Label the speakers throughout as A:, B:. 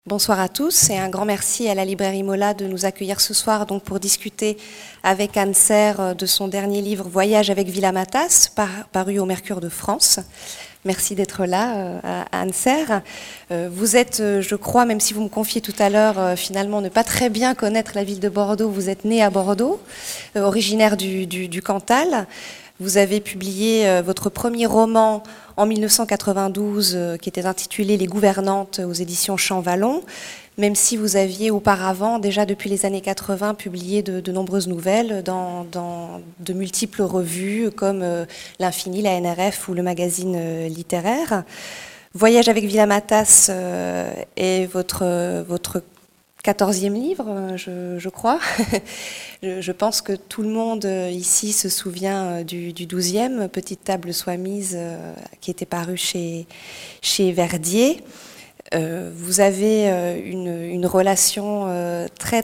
A: Bonsoir à tous et un grand merci à la librairie Mola de nous accueillir ce soir donc pour discuter avec Anne Serre de son dernier livre Voyage avec Villa Matas, paru au Mercure de France. Merci d'être là, Anne Serre. Vous êtes, je crois, même si vous me confiez tout à l'heure, finalement ne pas très bien connaître la ville de Bordeaux, vous êtes née à Bordeaux, originaire du Cantal. Vous avez publié votre premier roman en 1992 qui était intitulé Les Gouvernantes aux éditions Champ-Vallon, même si vous aviez auparavant, déjà depuis les années 80, publié de nombreuses nouvelles dans de multiples revues comme L'Infini, la NRF ou le magazine littéraire. Voyage avec Villa Matas est votre 14e livre, je crois. Je pense que tout le monde ici se souvient du 12e, Petite table soit mise, qui était paru chez Verdier. Vous avez une relation très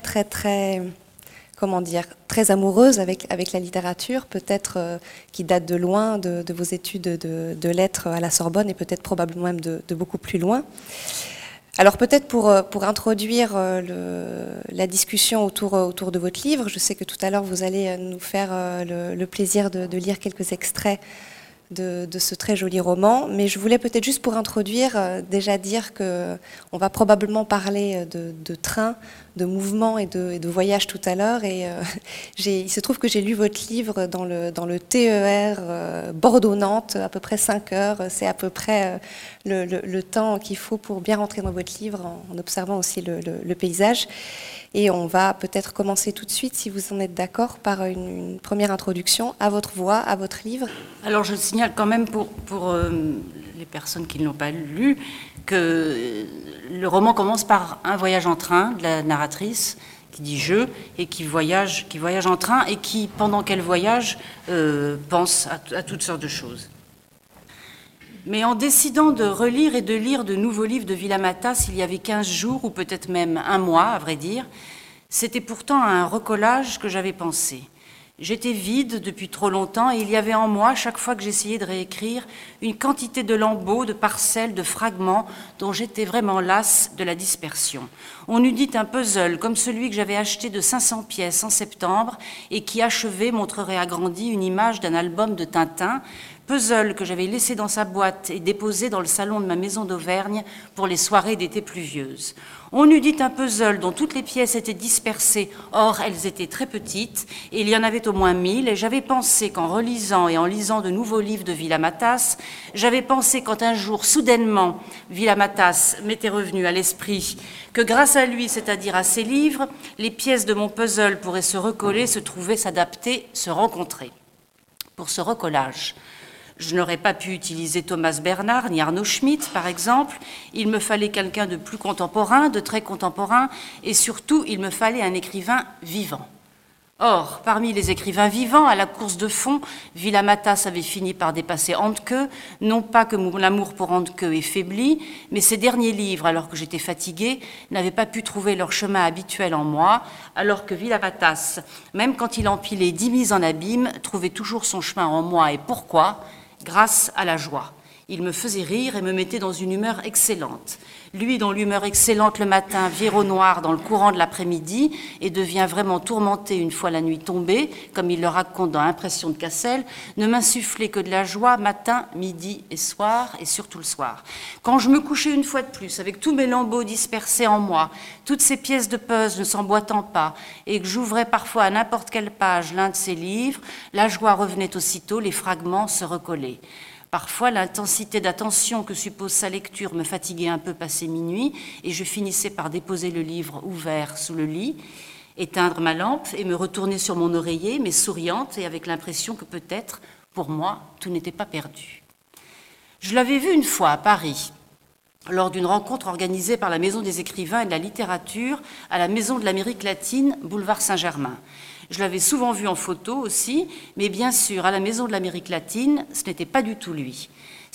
A: amoureuse avec la littérature, peut-être qui date de loin de vos études de lettres à la Sorbonne et peut-être probablement même de beaucoup plus loin. Alors peut-être pour introduire la discussion autour de votre livre, je sais que tout à l'heure vous allez nous faire le plaisir de lire quelques extraits de ce très joli roman, mais je voulais peut-être juste pour introduire déjà dire qu'on va probablement parler de train, de mouvement et de voyage tout à l'heure, et il se trouve que j'ai lu votre livre dans le TER Bordeaux-Nantes, à peu près 5 heures, c'est à peu près le temps qu'il faut pour bien rentrer dans votre livre en observant aussi le paysage. Et on va peut-être commencer tout de suite, si vous en êtes d'accord, par une première introduction à votre voix, à votre livre.
B: Alors je signale quand même pour les personnes qui ne l'ont pas lu que le roman commence par un voyage en train de la narratrice qui dit « je » et qui voyage en train et qui, pendant qu'elle voyage, pense à toutes sortes de choses. Mais en décidant de relire et de lire de nouveaux livres de Villa Matas il y avait 15 jours, ou peut-être même un mois, à vrai dire, c'était pourtant un recollage que j'avais pensé. J'étais vide depuis trop longtemps et il y avait en moi, chaque fois que j'essayais de réécrire, une quantité de lambeaux, de parcelles, de fragments dont j'étais vraiment lasse de la dispersion. On eût dit un puzzle, comme celui que j'avais acheté de 500 pièces en septembre et qui, achevé, montrerait agrandi une image d'un album de Tintin, puzzle que j'avais laissé dans sa boîte et déposé dans le salon de ma maison d'Auvergne pour les soirées d'été pluvieuses. On eût dit un puzzle dont toutes les pièces étaient dispersées, or elles étaient très petites, et il y en avait au moins 1000, et j'avais pensé qu'en relisant et en lisant de nouveaux livres de Villa Matas, j'avais pensé quand un jour, soudainement, Villa Matas m'était revenu à l'esprit, que grâce à lui, c'est-à-dire à ses livres, les pièces de mon puzzle pourraient se recoller, se trouver, s'adapter, se rencontrer. Pour ce recollage, je n'aurais pas pu utiliser Thomas Bernhard ni Arnaud Schmitt, par exemple. Il me fallait quelqu'un de plus contemporain, de très contemporain, et surtout, il me fallait un écrivain vivant. Or, parmi les écrivains vivants, à la course de fond, Villa Matas avait fini par dépasser Handke, non pas que l'amour pour Handke ait faibli, mais ses derniers livres, alors que j'étais fatiguée, n'avaient pas pu trouver leur chemin habituel en moi, alors que Villa Matas, même quand il empilait 10 mises en abîme, trouvait toujours son chemin en moi. Et pourquoi ? Grâce à la joie. Il me faisait rire et me mettait dans une humeur excellente. Lui, dont l'humeur excellente le matin vire au noir dans le courant de l'après-midi et devient vraiment tourmenté une fois la nuit tombée, comme il le raconte dans Impression de Cassel, ne m'insufflait que de la joie matin, midi et soir, et surtout le soir. Quand je me couchais une fois de plus, avec tous mes lambeaux dispersés en moi, toutes ces pièces de puzzle ne s'emboîtant pas, et que j'ouvrais parfois à n'importe quelle page l'un de ses livres, la joie revenait aussitôt, les fragments se recollaient. Parfois, l'intensité d'attention que suppose sa lecture me fatiguait un peu passé minuit et je finissais par déposer le livre ouvert sous le lit, éteindre ma lampe et me retourner sur mon oreiller, mais souriante et avec l'impression que peut-être, pour moi, tout n'était pas perdu. Je l'avais vu une fois à Paris, lors d'une rencontre organisée par la Maison des écrivains et de la littérature à la Maison de l'Amérique latine, boulevard Saint-Germain. Je l'avais souvent vu en photo aussi, mais bien sûr, à la Maison de l'Amérique latine, ce n'était pas du tout lui.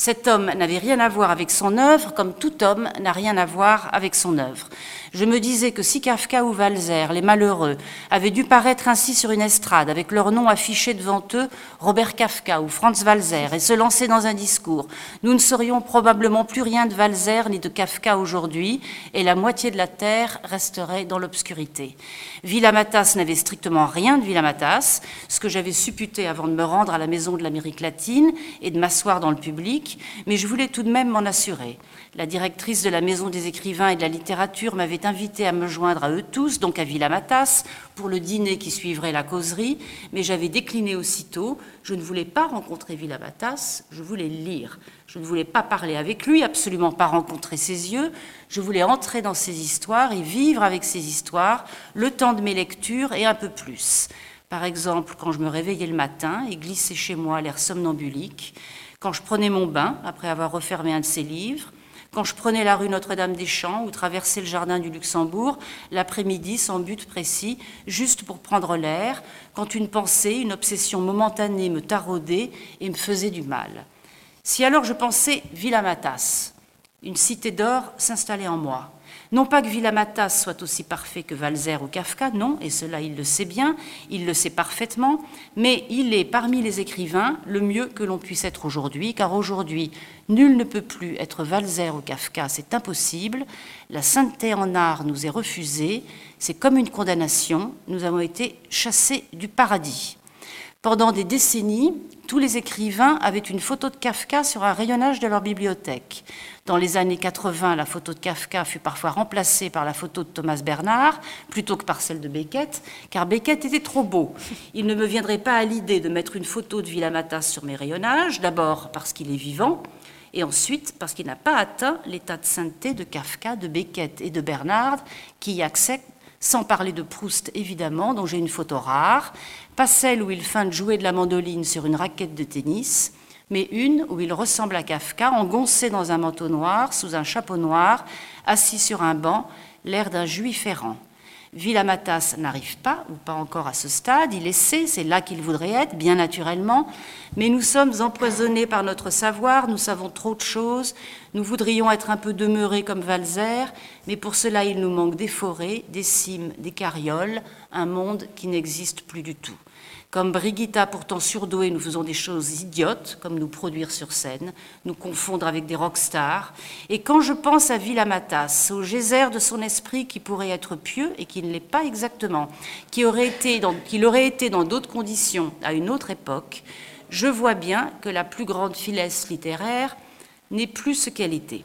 B: Cet homme n'avait rien à voir avec son œuvre, comme tout homme n'a rien à voir avec son œuvre. Je me disais que si Kafka ou Walzer, les malheureux, avaient dû paraître ainsi sur une estrade, avec leur nom affiché devant eux, Robert Kafka ou Franz Walzer, et se lancer dans un discours, nous ne saurions probablement plus rien de Walzer ni de Kafka aujourd'hui, et la moitié de la terre resterait dans l'obscurité. Villa-Matas n'avait strictement rien de Villa-Matas, ce que j'avais supputé avant de me rendre à la Maison de l'Amérique latine et de m'asseoir dans le public, mais je voulais tout de même m'en assurer. La directrice de la Maison des écrivains et de la littérature m'avait invité à me joindre à eux tous, donc à Villa-Matas, pour le dîner qui suivrait la causerie, mais j'avais décliné aussitôt. Je ne voulais pas rencontrer Villa-Matas, je voulais lire. Je ne voulais pas parler avec lui, absolument pas rencontrer ses yeux. Je voulais entrer dans ses histoires et vivre avec ses histoires, le temps de mes lectures et un peu plus. Par exemple, quand je me réveillais le matin et glissais chez moi l'air somnambulique, quand je prenais mon bain après avoir refermé un de ses livres, quand je prenais la rue Notre-Dame-des-Champs ou traversais le jardin du Luxembourg, l'après-midi sans but précis, juste pour prendre l'air, quand une pensée, une obsession momentanée me taraudait et me faisait du mal. Si alors je pensais Villa-Matas, une cité d'or s'installait en moi. Non pas que Villa-Matas soit aussi parfait que Walzer ou Kafka, non, et cela il le sait bien, il le sait parfaitement, mais il est parmi les écrivains le mieux que l'on puisse être aujourd'hui, car aujourd'hui, nul ne peut plus être Walzer ou Kafka, c'est impossible, la sainteté en art nous est refusée, c'est comme une condamnation, nous avons été chassés du paradis. Pendant des décennies, tous les écrivains avaient une photo de Kafka sur un rayonnage de leur bibliothèque. Dans les années 80, la photo de Kafka fut parfois remplacée par la photo de Thomas Bernhard, plutôt que par celle de Beckett, car Beckett était trop beau. Il ne me viendrait pas à l'idée de mettre une photo de Villa-Matas sur mes rayonnages, d'abord parce qu'il est vivant, et ensuite parce qu'il n'a pas atteint l'état de sainteté de Kafka, de Beckett et de Bernhard, qui y accèdent, sans parler de Proust évidemment, dont j'ai une photo rare, pas celle où il feint de jouer de la mandoline sur une raquette de tennis, mais une où il ressemble à Kafka, engoncé dans un manteau noir, sous un chapeau noir, assis sur un banc, l'air d'un juif errant. Villa-Matas n'arrive pas, ou pas encore à ce stade, il essaie, c'est là qu'il voudrait être, bien naturellement, mais nous sommes empoisonnés par notre savoir, nous savons trop de choses, nous voudrions être un peu demeurés comme Walzer, mais pour cela il nous manque des forêts, des cimes, des carrioles, un monde qui n'existe plus du tout. Comme Brigitta, pourtant surdouée, nous faisons des choses idiotes, comme nous produire sur scène, nous confondre avec des rockstars. Et quand je pense à Villa-Matas, au geyser de son esprit qui pourrait être pieux et qui ne l'est pas exactement, qu'il aurait été dans d'autres conditions à une autre époque, je vois bien que la plus grande finesse littéraire n'est plus ce qu'elle était.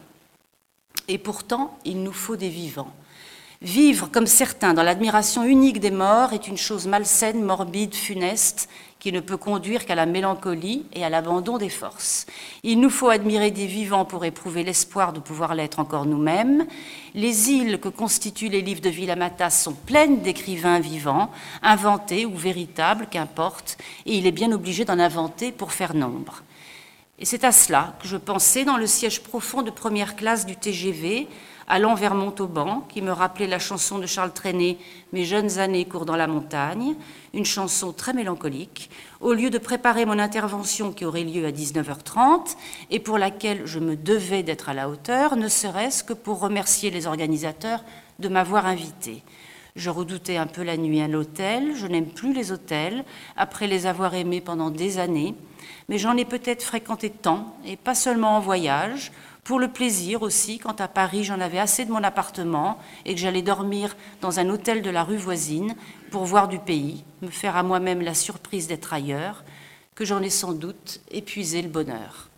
B: Et pourtant, il nous faut des vivants. Vivre, comme certains, dans l'admiration unique des morts est une chose malsaine, morbide, funeste, qui ne peut conduire qu'à la mélancolie et à l'abandon des forces. Il nous faut admirer des vivants pour éprouver l'espoir de pouvoir l'être encore nous-mêmes. Les îles que constituent les livres de Villa-Matas sont pleines d'écrivains vivants, inventés ou véritables, qu'importe, et il est bien obligé d'en inventer pour faire nombre. Et c'est à cela que je pensais dans le siège profond de première classe du TGV, allant vers Montauban, qui me rappelait la chanson de Charles Trenet, « Mes jeunes années courent dans la montagne », une chanson très mélancolique, au lieu de préparer mon intervention qui aurait lieu à 19h30 et pour laquelle je me devais d'être à la hauteur, ne serait-ce que pour remercier les organisateurs de m'avoir invité. Je redoutais un peu la nuit à l'hôtel, je n'aime plus les hôtels, après les avoir aimés pendant des années, mais j'en ai peut-être fréquenté tant, et pas seulement en voyage, pour le plaisir aussi, quand à Paris j'en avais assez de mon appartement et que j'allais dormir dans un hôtel de la rue voisine pour voir du pays, me faire à moi-même la surprise d'être ailleurs, que j'en ai sans doute épuisé le bonheur.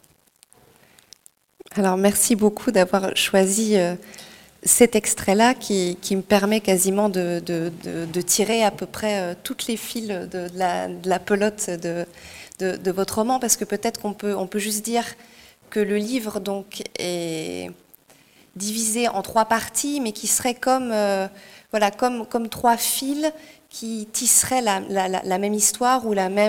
A: Alors merci beaucoup d'avoir choisi cet extrait-là qui me permet quasiment de tirer à peu près toutes les fils de la pelote de votre roman, parce que peut-être qu'on peut juste dire que le livre donc est divisé en 3 parties, mais qui serait comme comme 3 fils qui tisseraient la même histoire ou le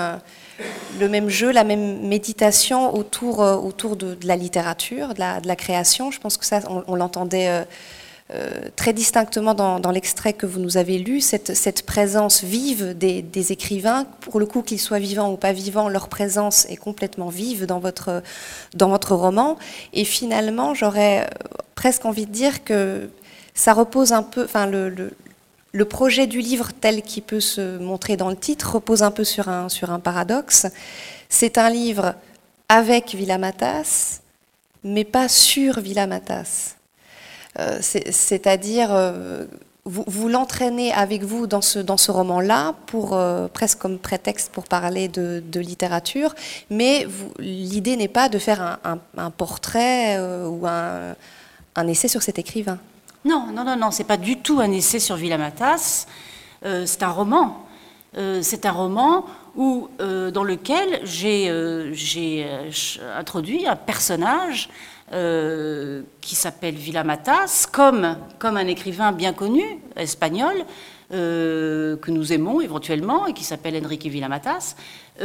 A: même jeu, la même méditation autour de la littérature, de la création. Je pense que ça, on l'entendait très distinctement dans l'extrait que vous nous avez lu, cette présence vive des écrivains. Pour le coup, qu'ils soient vivants ou pas vivants, leur présence est complètement vive dans votre roman. Et finalement, j'aurais presque envie de dire que ça repose un peu... Enfin, le projet du livre tel qu'il peut se montrer dans le titre repose un peu sur un paradoxe. C'est un livre avec Vila Matas, mais pas sur Vila Matas. C'est-à-dire, vous l'entraînez avec vous dans ce roman-là, presque comme prétexte pour parler de littérature, mais l'idée n'est pas de faire un portrait ou un essai sur cet écrivain.
B: Non, c'est pas du tout un essai sur Vila Matas, c'est un roman. C'est un roman dans lequel j'ai introduit un personnage qui s'appelle Vila Matas, comme un écrivain bien connu, espagnol, que nous aimons éventuellement, et qui s'appelle Enrique Vila Matas.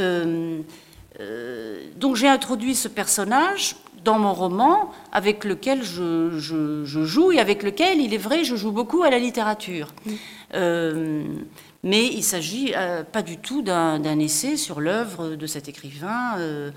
B: Donc j'ai introduit ce personnage dans mon roman, avec lequel je joue, et avec lequel, il est vrai, je joue beaucoup à la littérature. Mais il ne s'agit pas du tout d'un essai sur l'œuvre de cet écrivain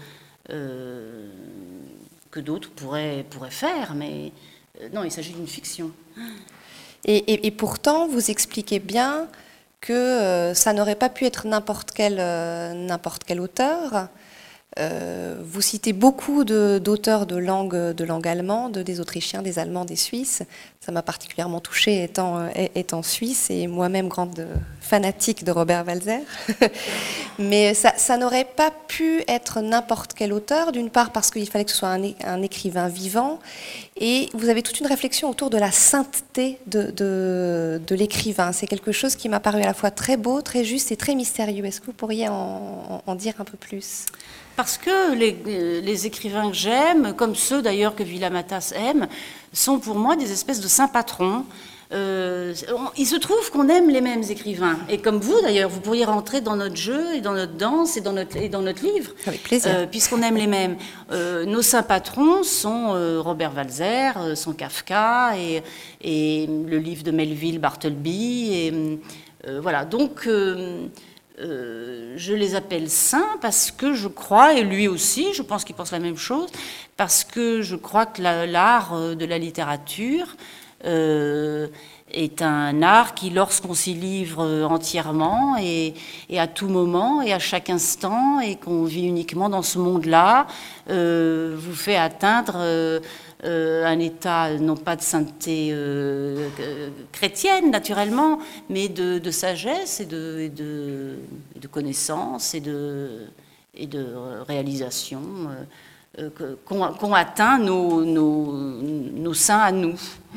B: que d'autres pourraient faire, mais non, il s'agit d'une fiction.
A: Et pourtant, vous expliquez bien que ça n'aurait pas pu être n'importe quel auteur. Vous citez beaucoup d'auteurs de langue allemande, des Autrichiens, des Allemands, des Suisses. Ça m'a particulièrement touchée étant suisse et moi-même grande fanatique de Robert Walser. Mais ça n'aurait pas pu être n'importe quel auteur, d'une part parce qu'il fallait que ce soit un écrivain vivant, et vous avez toute une réflexion autour de la sainteté de l'écrivain. C'est quelque chose qui m'a paru à la fois très beau, très juste et très mystérieux. Est-ce que vous pourriez en dire un peu plus ?
B: Parce que les écrivains que j'aime, comme ceux d'ailleurs que Vila Matas aime, sont pour moi des espèces de saints patrons. Il se trouve qu'on aime les mêmes écrivains. Et comme vous d'ailleurs, vous pourriez rentrer dans notre jeu et dans notre danse et dans notre livre.
A: Avec plaisir.
B: Puisqu'on aime les mêmes. Nos saints patrons sont Robert Walser, sont Kafka et le livre de Melville Bartleby. Et voilà, donc... je les appelle saints parce que je crois, et lui aussi, je pense qu'il pense la même chose, parce que je crois que l'art de la littérature est un art qui, lorsqu'on s'y livre entièrement et à tout moment et à chaque instant, et qu'on vit uniquement dans ce monde-là, vous fait atteindre un état, non pas de sainteté chrétienne, naturellement, mais de sagesse et de connaissance et de réalisation qu'ont atteint nos saints à nous.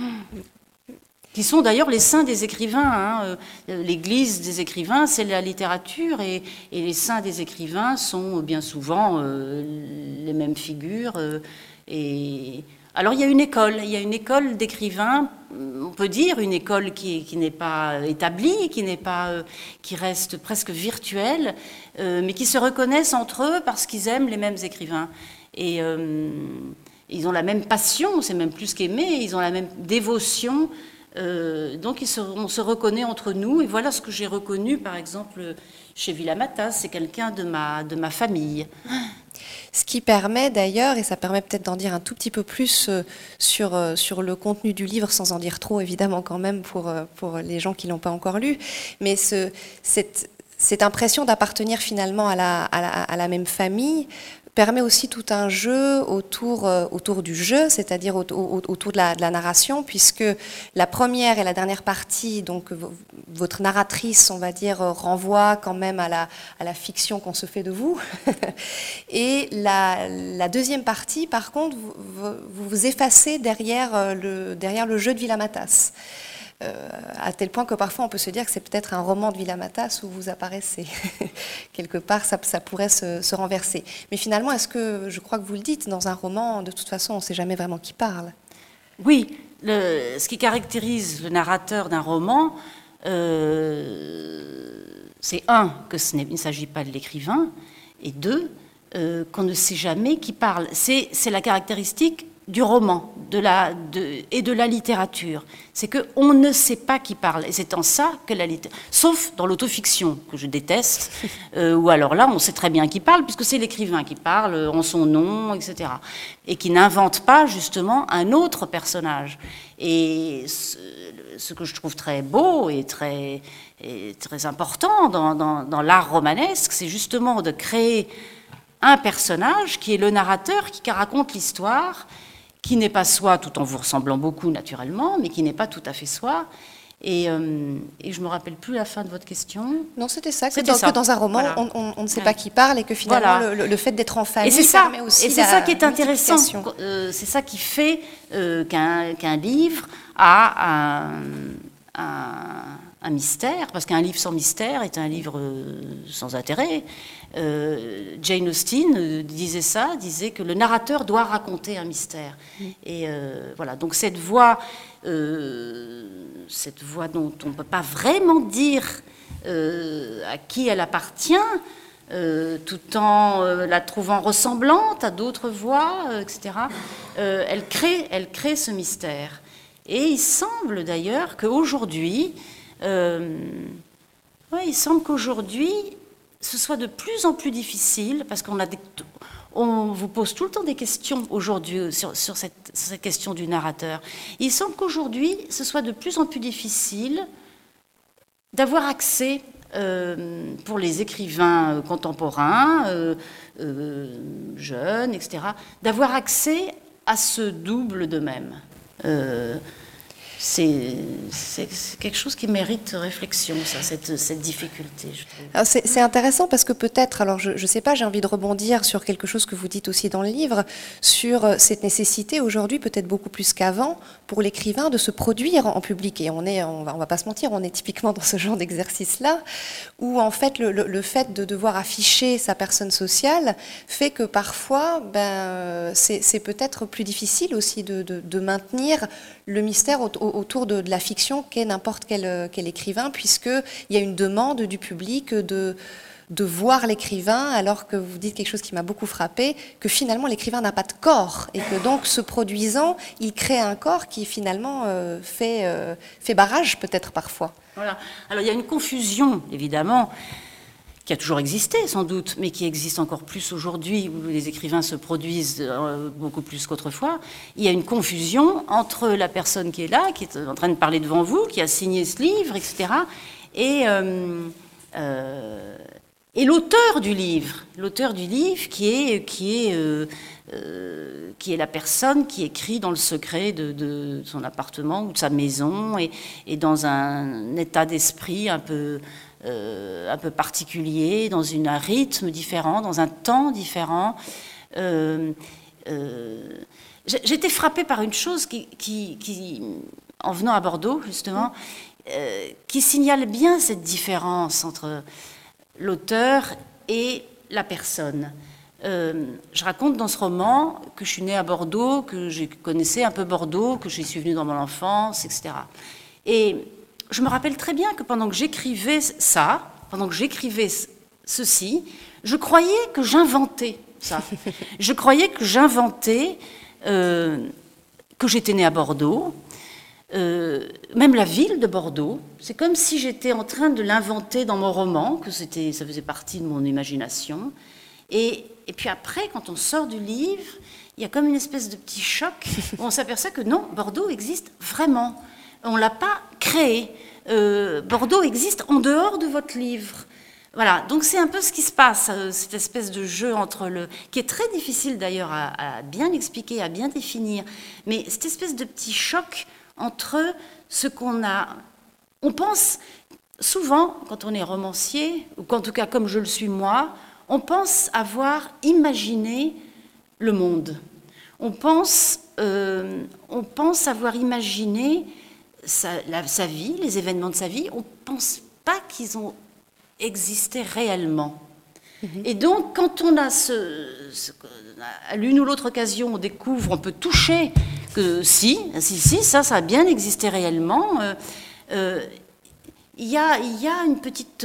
B: Qui sont d'ailleurs les saints des écrivains. L'église des écrivains, c'est la littérature, et les saints des écrivains sont bien souvent les mêmes figures. Alors il y a une école d'écrivains, on peut dire une école qui n'est pas établie, qui reste presque virtuelle, mais qui se reconnaissent entre eux parce qu'ils aiment les mêmes écrivains. Et ils ont la même passion, c'est même plus qu'aimer, ils ont la même dévotion. Donc on se reconnaît entre nous, et voilà ce que j'ai reconnu par exemple chez Vila Matas, c'est quelqu'un de ma famille.
A: Ce qui permet d'ailleurs, et ça permet peut-être d'en dire un tout petit peu plus sur le contenu du livre, sans en dire trop évidemment quand même pour les gens qui ne l'ont pas encore lu, mais cette impression d'appartenir finalement à la même famille permet aussi tout un jeu autour du jeu, c'est-à-dire autour de la narration, puisque la première et la dernière partie, donc votre narratrice, on va dire, renvoie quand même à la fiction qu'on se fait de vous. Et la deuxième partie, par contre, vous vous effacez derrière le jeu de Vila Matas. À tel point que parfois on peut se dire que c'est peut-être un roman de Vila Matas où vous apparaissez. Quelque part, ça pourrait se renverser. Mais finalement, est-ce que, je crois que vous le dites, dans un roman, de toute façon, on ne sait jamais vraiment qui parle.
B: Oui, ce qui caractérise le narrateur d'un roman, c'est qu'il ne s'agit pas de l'écrivain, et deux, qu'on ne sait jamais qui parle. C'est la caractéristique du roman et de la littérature. C'est qu'on ne sait pas qui parle. Et c'est en ça que la littérature... Sauf dans l'autofiction, que je déteste, où alors là, on sait très bien qui parle, puisque c'est l'écrivain qui parle en son nom, etc. Et qui n'invente pas, justement, un autre personnage. Et ce que je trouve très beau et très important dans l'art romanesque, c'est justement de créer un personnage qui est le narrateur, qui raconte l'histoire, qui n'est pas soi, tout en vous ressemblant beaucoup naturellement, mais qui n'est pas tout à fait soi. Et je ne me rappelle plus la fin de votre question.
A: Non, c'était ça, que dans un roman, voilà. on ne sait pas qui parle et que finalement, voilà. le fait d'être en famille permet aussi.
B: Et c'est ça qui est intéressant. C'est ça qui fait qu'un livre a un mystère, parce qu'un livre sans mystère est un livre sans intérêt. Jane Austen disait que le narrateur doit raconter un mystère. Et voilà, donc cette voix dont on ne peut pas vraiment dire à qui elle appartient, tout en la trouvant ressemblante à d'autres voix, etc., elle crée ce mystère. Et il semble d'ailleurs qu'aujourd'hui, il semble qu'aujourd'hui, ce soit de plus en plus difficile, parce on vous pose tout le temps des questions aujourd'hui sur cette question du narrateur. Il semble qu'aujourd'hui, ce soit de plus en plus difficile d'avoir accès, pour les écrivains contemporains, jeunes, etc., d'avoir accès à ce double d'eux-mêmes. C'est quelque chose qui mérite réflexion, ça, cette difficulté, je trouve.
A: C'est intéressant parce que peut-être, alors je ne sais pas, j'ai envie de rebondir sur quelque chose que vous dites aussi dans le livre, sur cette nécessité aujourd'hui, peut-être beaucoup plus qu'avant, pour l'écrivain de se produire en public. Et on va pas se mentir, on est typiquement dans ce genre d'exercice-là, où en fait le fait de devoir afficher sa personne sociale fait que parfois, c'est peut-être plus difficile aussi de maintenir le mystère autour de la fiction qu'est n'importe quel écrivain, puisqu'il y a une demande du public de voir l'écrivain, alors que vous dites quelque chose qui m'a beaucoup frappé, que finalement l'écrivain n'a pas de corps, et que donc se produisant, il crée un corps qui finalement fait barrage peut-être parfois.
B: Voilà. Alors il y a une confusion, évidemment, qui a toujours existé sans doute, mais qui existe encore plus aujourd'hui, où les écrivains se produisent beaucoup plus qu'autrefois. Il y a une confusion entre la personne qui est là, qui est en train de parler devant vous, qui a signé ce livre, etc., et l'auteur du livre qui est la personne qui écrit dans le secret de son appartement ou de sa maison, et dans un état d'esprit un peu particulier, dans un rythme différent, dans un temps différent. J'étais frappée par une chose qui, en venant à Bordeaux, justement, qui signale bien cette différence entre l'auteur et la personne. Je raconte dans ce roman que je suis née à Bordeaux, que je connaissais un peu Bordeaux, que j'y suis venue dans mon enfance, etc. Et je me rappelle très bien que pendant que j'écrivais ceci, je croyais que j'inventais ça. Je croyais que j'inventais que j'étais née à Bordeaux, même la ville de Bordeaux. C'est comme si j'étais en train de l'inventer dans mon roman, que ça faisait partie de mon imagination. Et puis après, quand on sort du livre, il y a comme une espèce de petit choc où on s'aperçoit que non, Bordeaux existe vraiment. On ne l'a pas créé. Bordeaux existe en dehors de votre livre. Voilà, donc c'est un peu ce qui se passe, cette espèce de jeu qui est très difficile d'ailleurs à bien expliquer, à bien définir, mais cette espèce de petit choc entre ce qu'on a... On pense souvent, quand on est romancier, ou en tout cas comme je le suis moi, on pense avoir imaginé le monde. On pense avoir imaginé sa vie, les événements de sa vie. On ne pense pas qu'ils ont existé réellement. Et donc, quand on a à l'une ou l'autre occasion, on découvre, on peut toucher que si, ça a bien existé réellement. Il y a une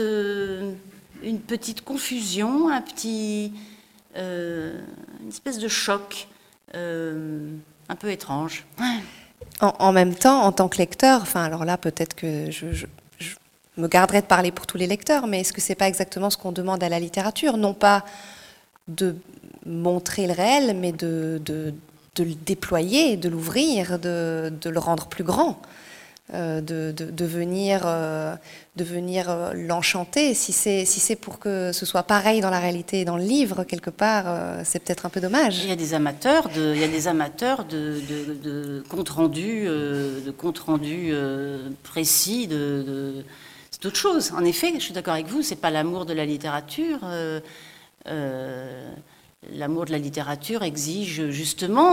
B: petite confusion, une espèce de choc. un peu étrange.
A: En même temps, en tant que lecteur, enfin alors là peut-être que je me garderai de parler pour tous les lecteurs, mais est-ce que c'est pas exactement ce qu'on demande à la littérature? Non pas de montrer le réel, mais de le déployer, de l'ouvrir, de le rendre plus grand, de venir l'enchanter. Si c'est pour que ce soit pareil dans la réalité et dans le livre, quelque part, c'est peut-être un peu dommage.
B: Il y a des amateurs de comptes rendus, précis, c'est autre chose. En effet, je suis d'accord avec vous, c'est pas l'amour de la littérature. L'amour de la littérature exige justement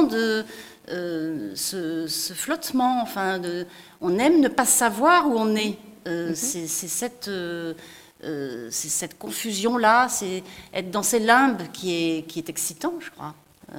B: ce flottement. Enfin, on aime ne pas savoir où on est. C'est cette confusion-là, c'est être dans ces limbes qui est excitant, je crois.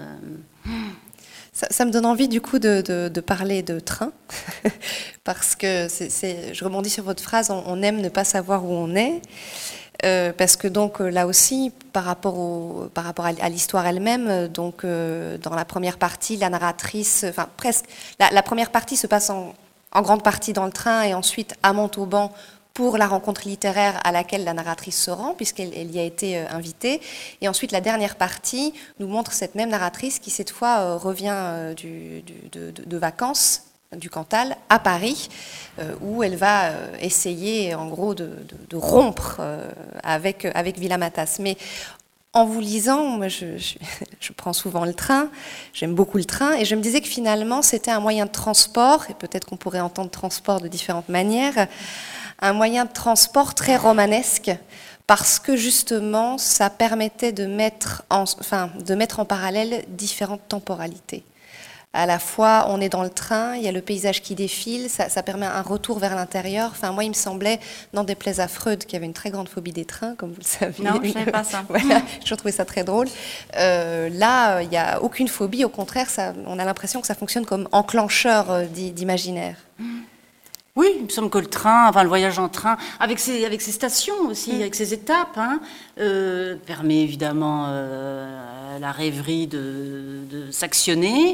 A: Ça me donne envie du coup de parler de train, parce que je rebondis sur votre phrase, on aime ne pas savoir où on est. Parce que donc là aussi, par rapport à l'histoire elle-même, donc dans la première partie, la narratrice, enfin presque, la première partie se passe en grande partie dans le train et ensuite à Montauban pour la rencontre littéraire à laquelle la narratrice se rend, puisqu'elle y a été invitée. Et ensuite, la dernière partie nous montre cette même narratrice qui cette fois revient de vacances du Cantal à Paris, où elle va essayer en gros de rompre avec Villamatas. Mais en vous lisant, moi je prends souvent le train, j'aime beaucoup le train, et je me disais que finalement c'était un moyen de transport, et peut-être qu'on pourrait entendre transport de différentes manières, un moyen de transport très romanesque, parce que justement ça permettait de mettre en parallèle différentes temporalités. À la fois, on est dans le train, il y a le paysage qui défile, ça permet un retour vers l'intérieur. Enfin, moi, il me semblait, n'en déplaise à Freud, qui avait une très grande phobie des trains, comme vous le savez.
B: Non, je ne savais pas ça.
A: Voilà, j'ai trouvé ça très drôle. Là, il n'y a aucune phobie, au contraire, on a l'impression que ça fonctionne comme enclencheur d'imaginaire.
B: Oui, il me semble que le voyage en train, avec ses stations aussi, avec ses étapes, permet évidemment à la rêverie de s'actionner.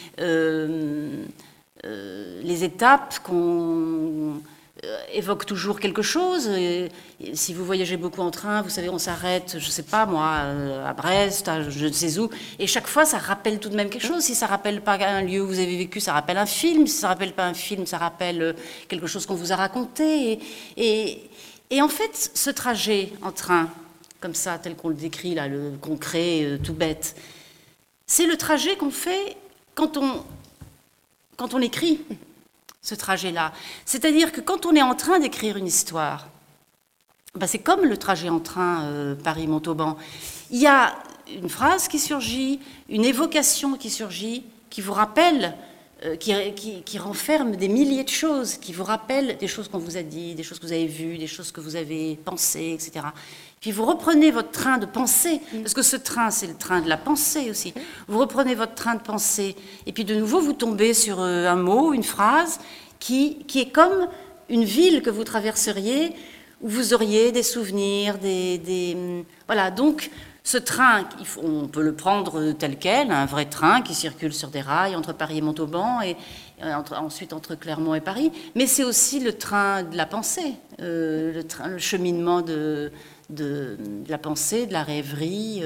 B: Les étapes qu'on évoquent toujours quelque chose. Et si vous voyagez beaucoup en train, vous savez, on s'arrête, je ne sais pas moi, à Brest, à je ne sais où, et chaque fois ça rappelle tout de même quelque chose. Si ça ne rappelle pas un lieu où vous avez vécu, ça rappelle un film. Si ça ne rappelle pas un film, ça rappelle quelque chose qu'on vous a raconté. Et en fait, ce trajet en train, comme ça, tel qu'on le décrit là, le concret, tout bête, c'est le trajet qu'on fait quand on écrit ce trajet-là. C'est-à-dire que quand on est en train d'écrire une histoire, c'est comme le trajet en train Paris-Montauban. Il y a une phrase qui surgit, une évocation qui surgit, qui vous rappelle, qui renferme des milliers de choses, qui vous rappelle des choses qu'on vous a dit, des choses que vous avez vues, des choses que vous avez pensées, etc. Puis vous reprenez votre train de pensée, parce que ce train, c'est le train de la pensée aussi. Vous reprenez votre train de pensée, et puis de nouveau, vous tombez sur un mot, une phrase, qui est comme une ville que vous traverseriez, où vous auriez des souvenirs, voilà, donc ce train, on peut le prendre tel quel, un vrai train qui circule sur des rails entre Paris et Montauban, et ensuite entre Clermont et Paris, mais c'est aussi le train de la pensée, le cheminement de la pensée, de la rêverie.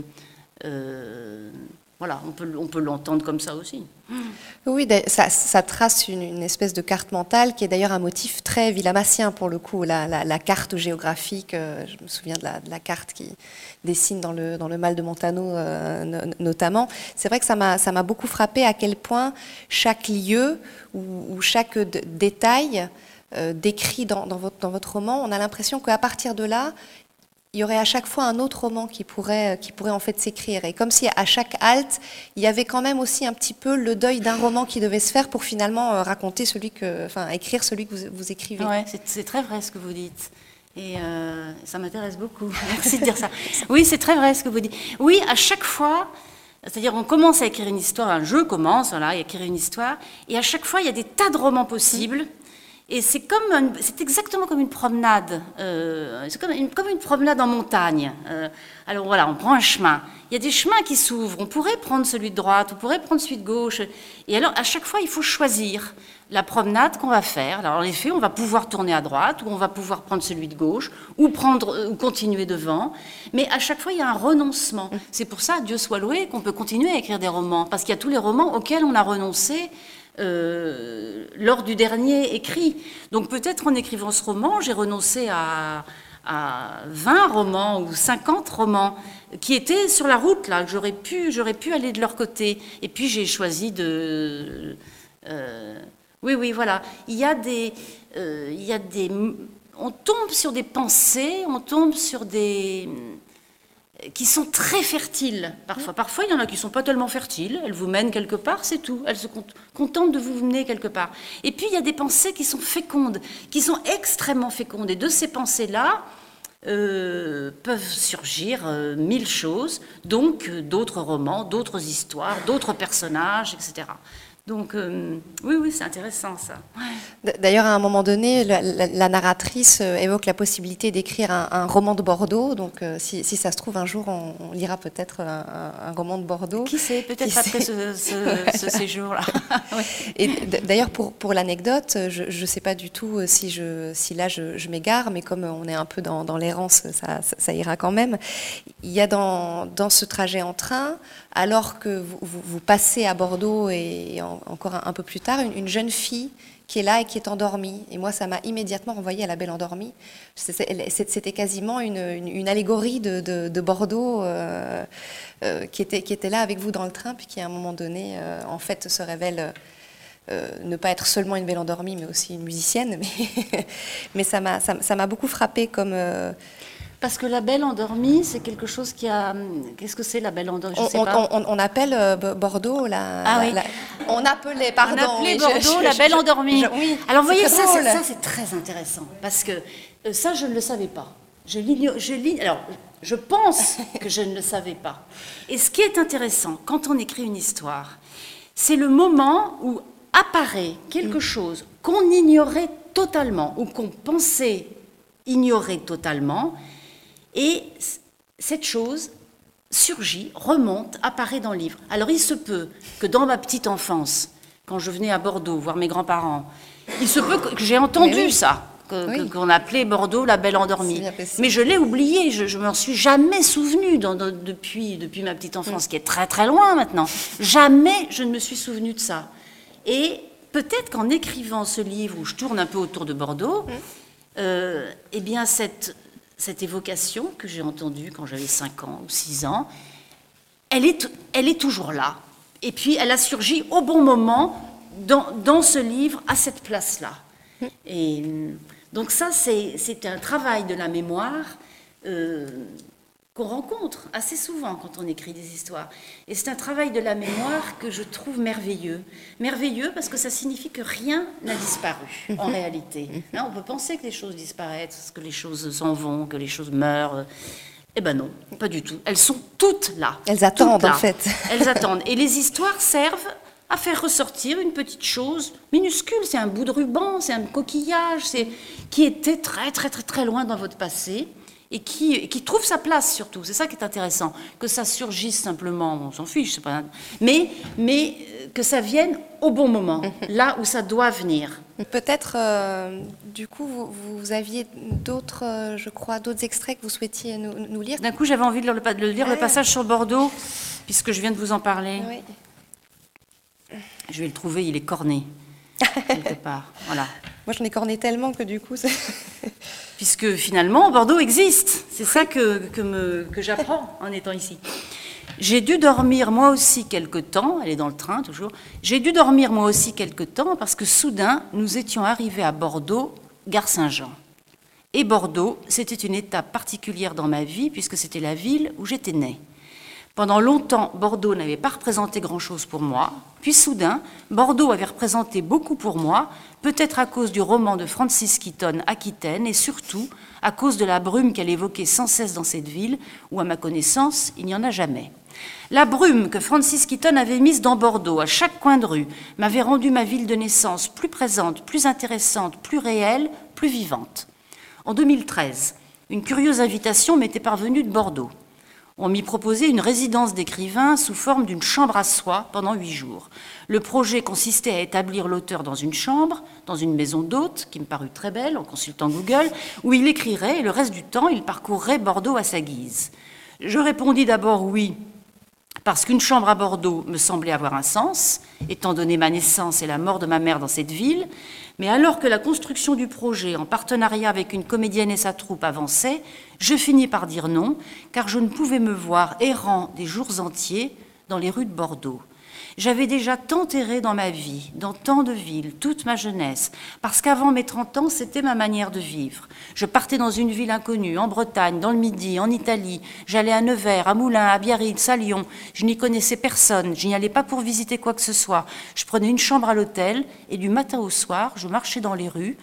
B: Voilà, on peut l'entendre comme ça aussi.
A: Oui, ça trace une espèce de carte mentale qui est d'ailleurs un motif très villamassien pour le coup, la carte géographique. Je me souviens de la carte qui dessine dans le Mal de Montano notamment. C'est vrai que ça m'a beaucoup frappé à quel point chaque lieu ou chaque détail décrit dans votre roman, on a l'impression qu'à partir de là, il y aurait à chaque fois un autre roman qui pourrait en fait s'écrire. Et comme si à chaque halte, il y avait quand même aussi un petit peu le deuil d'un roman qui devait se faire pour finalement écrire celui que vous écrivez.
B: Ouais, c'est très vrai ce que vous dites. Et ça m'intéresse beaucoup. Merci de dire ça. Oui, c'est très vrai ce que vous dites. Oui, à chaque fois, c'est-à-dire on commence à écrire une histoire, je commence à écrire une histoire, et à chaque fois, il y a des tas de romans possibles. Et c'est exactement comme une promenade. C'est comme une promenade en montagne. Alors voilà, on prend un chemin. Il y a des chemins qui s'ouvrent. On pourrait prendre celui de droite, on pourrait prendre celui de gauche. Et alors, à chaque fois, il faut choisir la promenade qu'on va faire. Alors, en effet, on va pouvoir tourner à droite, ou on va pouvoir prendre celui de gauche, ou continuer devant. Mais à chaque fois, il y a un renoncement. C'est pour ça, Dieu soit loué, qu'on peut continuer à écrire des romans. Parce qu'il y a tous les romans auxquels on a renoncé lors du dernier écrit. Donc peut-être en écrivant ce roman, j'ai renoncé à 20 romans ou 50 romans qui étaient sur la route, là, que j'aurais pu aller de leur côté. Et puis j'ai choisi de... oui, voilà. Il y a des... On tombe sur des pensées, on tombe sur des... qui sont très fertiles, parfois. Parfois, il y en a qui ne sont pas tellement fertiles. Elles vous mènent quelque part, c'est tout. Elles se contentent de vous mener quelque part. Et puis, il y a des pensées qui sont fécondes, qui sont extrêmement fécondes. Et de ces pensées-là peuvent surgir 1000 choses, donc d'autres romans, d'autres histoires, d'autres personnages, etc. Donc, oui, c'est intéressant, ça. Ouais.
A: D'ailleurs, à un moment donné, la narratrice évoque la possibilité d'écrire un roman de Bordeaux. Donc, si ça se trouve, un jour, on lira peut-être un roman de Bordeaux.
B: Qui sait, peut-être après ce séjour-là.
A: Ouais. Et d'ailleurs, pour l'anecdote, je ne sais pas du tout si là, je m'égare, mais comme on est un peu dans l'errance, ça ira quand même. Il y a dans ce trajet en train, alors que vous passez à Bordeaux et encore un peu plus tard, une jeune fille qui est là et qui est endormie. Et moi, ça m'a immédiatement renvoyée à La Belle endormie. C'était quasiment une allégorie de Bordeaux qui était là avec vous dans le train, puis qui, à un moment donné, en fait, se révèle ne pas être seulement une belle endormie, mais aussi une musicienne. Mais ça m'a beaucoup frappée comme...
B: Parce que La Belle endormie, c'est quelque chose qui a... Qu'est-ce que c'est, La Belle endormie? Je sais pas.
A: On appelle Bordeaux on appelait Bordeaux
B: La Belle endormie.
A: Oui,
B: alors vous voyez, ça c'est très intéressant. Parce que ça, je ne le savais pas. Alors, je pense que je ne le savais pas. Et ce qui est intéressant, quand on écrit une histoire, c'est le moment où apparaît quelque chose qu'on ignorait totalement, ou qu'on pensait ignorer totalement. Et cette chose surgit, remonte, apparaît dans le livre. Alors il se peut que dans ma petite enfance, quand je venais à Bordeaux voir mes grands-parents, il se peut que j'ai entendu ça, qu'on appelait Bordeaux La Belle endormie. Mais je l'ai oublié, je ne m'en suis jamais souvenue depuis ma petite enfance, qui est très très loin maintenant. Jamais je ne me suis souvenue de ça. Et peut-être qu'en écrivant ce livre où je tourne un peu autour de Bordeaux, eh bien cette évocation que j'ai entendue quand j'avais 5 ans ou 6 ans, elle est toujours là. Et puis, elle a surgi au bon moment dans ce livre, à cette place-là. Et donc ça, c'est un travail de la mémoire qu'on rencontre assez souvent quand on écrit des histoires. Et c'est un travail de la mémoire que je trouve merveilleux. Merveilleux parce que ça signifie que rien n'a disparu, en réalité. Hein, on peut penser que les choses disparaissent, que les choses s'en vont, que les choses meurent. Eh ben non, pas du tout. Elles sont toutes là.
A: Elles attendent, en fait.
B: Elles attendent. Et les histoires servent à faire ressortir une petite chose minuscule. C'est un bout de ruban, c'est un coquillage, qui était très, très, très, très loin dans votre passé. Et qui trouve sa place surtout. C'est ça qui est intéressant. Que ça surgisse simplement, on s'en fiche, c'est pas... mais que ça vienne au bon moment, là où ça doit venir.
A: Peut-être, du coup, vous aviez d'autres, je crois, d'autres extraits que vous souhaitiez nous lire.
B: D'un coup, j'avais envie de lire le passage sur Bordeaux, puisque je viens de vous en parler. Oui. Je vais le trouver, il est corné, quelque part. Voilà.
A: Moi, j'en ai corné tellement que du coup...
B: Puisque finalement, Bordeaux existe. C'est ça que j'apprends en étant ici. J'ai dû dormir moi aussi quelque temps, elle est dans le train toujours, j'ai dû dormir moi aussi quelque temps parce que soudain, nous étions arrivés à Bordeaux, gare Saint-Jean. Et Bordeaux, c'était une étape particulière dans ma vie puisque c'était la ville où j'étais née. Pendant longtemps, Bordeaux n'avait pas représenté grand-chose pour moi. Puis soudain, Bordeaux avait représenté beaucoup pour moi, peut-être à cause du roman de Francis Kitton, Aquitaine, et surtout à cause de la brume qu'elle évoquait sans cesse dans cette ville, où, à ma connaissance, il n'y en a jamais. La brume que Francis Kitton avait mise dans Bordeaux, à chaque coin de rue, m'avait rendu ma ville de naissance plus présente, plus intéressante, plus réelle, plus vivante. En 2013, une curieuse invitation m'était parvenue de Bordeaux. On m'y proposait une résidence d'écrivain sous forme d'une chambre à soi pendant 8 jours. Le projet consistait à établir l'auteur dans une chambre, dans une maison d'hôte, qui me parut très belle en consultant Google, où il écrirait et le reste du temps, il parcourrait Bordeaux à sa guise. Je répondis d'abord oui, parce qu'une chambre à Bordeaux me semblait avoir un sens, étant donné ma naissance et la mort de ma mère dans cette ville, mais alors que la construction du projet, en partenariat avec une comédienne et sa troupe, avançait, je finis par dire non, car je ne pouvais me voir errant des jours entiers dans les rues de Bordeaux. J'avais déjà tant erré dans ma vie, dans tant de villes, toute ma jeunesse, parce qu'avant mes 30 ans, c'était ma manière de vivre. Je partais dans une ville inconnue, en Bretagne, dans le Midi, en Italie. J'allais à Nevers, à Moulins, à Biarritz, à Lyon. Je n'y connaissais personne, je n'y allais pas pour visiter quoi que ce soit. Je prenais une chambre à l'hôtel et du matin au soir, je marchais dans les rues.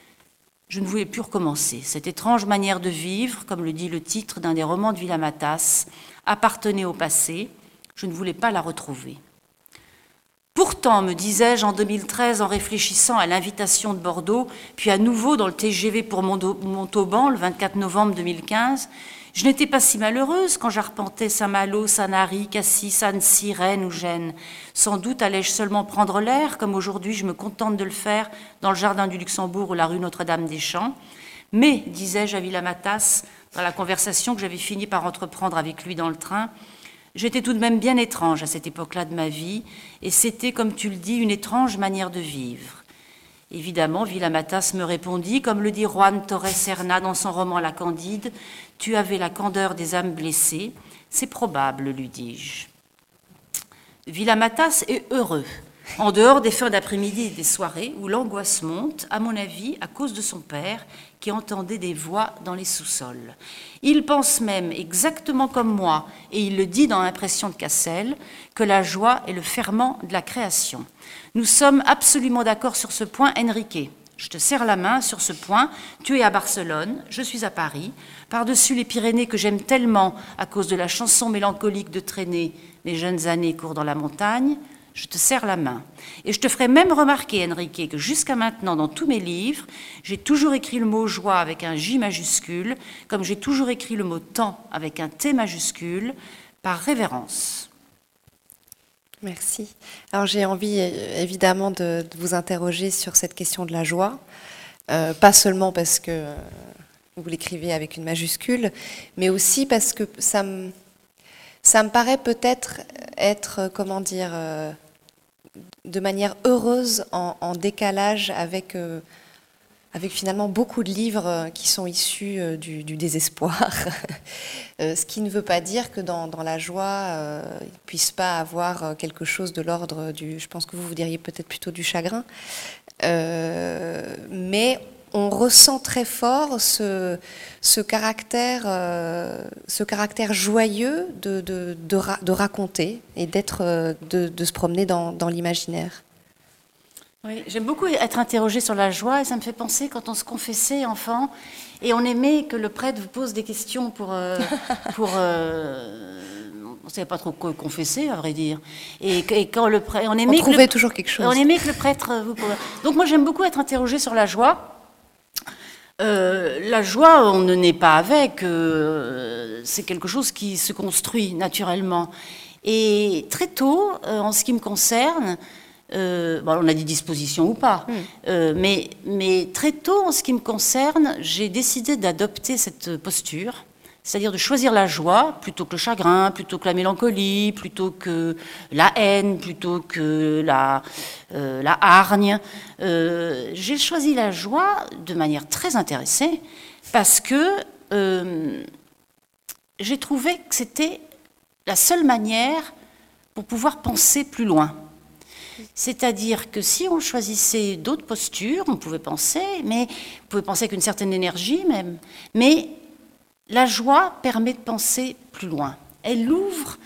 B: Je ne voulais plus recommencer. Cette étrange manière de vivre, comme le dit le titre d'un des romans de Villa-Matas, appartenait au passé. Je ne voulais pas la retrouver. Pourtant, me disais-je en 2013 en réfléchissant à l'invitation de Bordeaux, puis à nouveau dans le TGV pour Montauban le 24 novembre 2015, je n'étais pas si malheureuse quand j'arpentais Saint-Malo, Sanary, Cassis, Annecy, Rennes ou Gênes. Sans doute allais-je seulement prendre l'air, comme aujourd'hui je me contente de le faire dans le jardin du Luxembourg ou la rue Notre-Dame-des-Champs. Mais, disais-je à Villa-Matas, dans la conversation que j'avais fini par entreprendre avec lui dans le train, j'étais tout de même bien étrange à cette époque-là de ma vie, et c'était, comme tu le dis, une étrange manière de vivre. Évidemment, Villa-Matas me répondit, comme le dit Juan Torres Serna dans son roman La Candide, « Tu avais la candeur des âmes blessées. C'est probable, lui dis-je. » Villa-Matas est heureux, en dehors des fins d'après-midi et des soirées où l'angoisse monte, à mon avis, à cause de son père, qui entendait des voix dans les sous-sols. Il pense même, exactement comme moi, et il le dit dans Impression de Cassel, que la joie est le ferment de la création. Nous sommes absolument d'accord sur ce point, Enrique. Je te serre la main sur ce point. Tu es à Barcelone, je suis à Paris. Par-dessus les Pyrénées que j'aime tellement à cause de la chanson mélancolique de Traîner, mes jeunes années courent dans la montagne, je te serre la main. Et je te ferai même remarquer, Enrique, que jusqu'à maintenant, dans tous mes livres, j'ai toujours écrit le mot joie avec un J majuscule, comme j'ai toujours écrit le mot temps avec un T majuscule, par révérence.
A: Merci. Alors j'ai envie évidemment de vous interroger sur cette question de la joie, pas seulement parce que vous l'écrivez avec une majuscule, mais aussi parce que ça me paraît peut-être être, comment dire, de manière heureuse en décalage avec finalement beaucoup de livres qui sont issus du désespoir. Ce qui ne veut pas dire que dans la joie, il ne puisse pas avoir quelque chose de l'ordre du... Je pense que vous diriez peut-être plutôt du chagrin. Mais on ressent très fort ce caractère joyeux de raconter et de se promener dans l'imaginaire.
B: Oui, j'aime beaucoup être interrogée sur la joie et ça me fait penser quand on se confessait enfant et on aimait que le prêtre vous pose des questions on ne savait pas trop quoi confesser à vrai dire et quand le prêtre on
A: trouvait toujours quelque chose.
B: On aimait que le prêtre vous pose. Donc moi j'aime beaucoup être interrogée sur la joie. La joie on ne naît pas avec, c'est quelque chose qui se construit naturellement et très tôt en ce qui me concerne. On a dit disposition ou pas, mais très tôt, en ce qui me concerne, j'ai décidé d'adopter cette posture, c'est-à-dire de choisir la joie plutôt que le chagrin, plutôt que la mélancolie, plutôt que la haine, plutôt que la hargne. J'ai choisi la joie de manière très intéressée parce que j'ai trouvé que c'était la seule manière pour pouvoir penser plus loin. C'est-à-dire que si on choisissait d'autres postures, on pouvait penser, avec une certaine énergie même, mais la joie permet de penser plus loin. Elle ouvre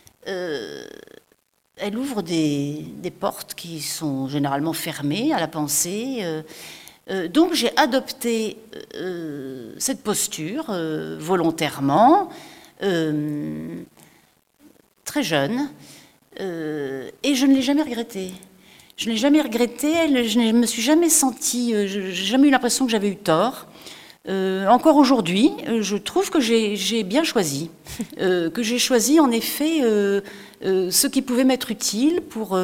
B: des portes qui sont généralement fermées à la pensée. Donc j'ai adopté cette posture volontairement, très jeune, et je ne l'ai jamais regretté. Je ne l'ai jamais regretté, je ne me suis jamais sentie, j'ai jamais eu l'impression que j'avais eu tort. Encore aujourd'hui, je trouve que j'ai bien choisi, que j'ai choisi en effet ce qui pouvait m'être utile pour